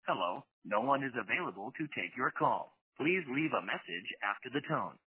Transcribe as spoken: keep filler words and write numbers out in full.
Hello, no one is available to take your call. Please leave a message after the tone.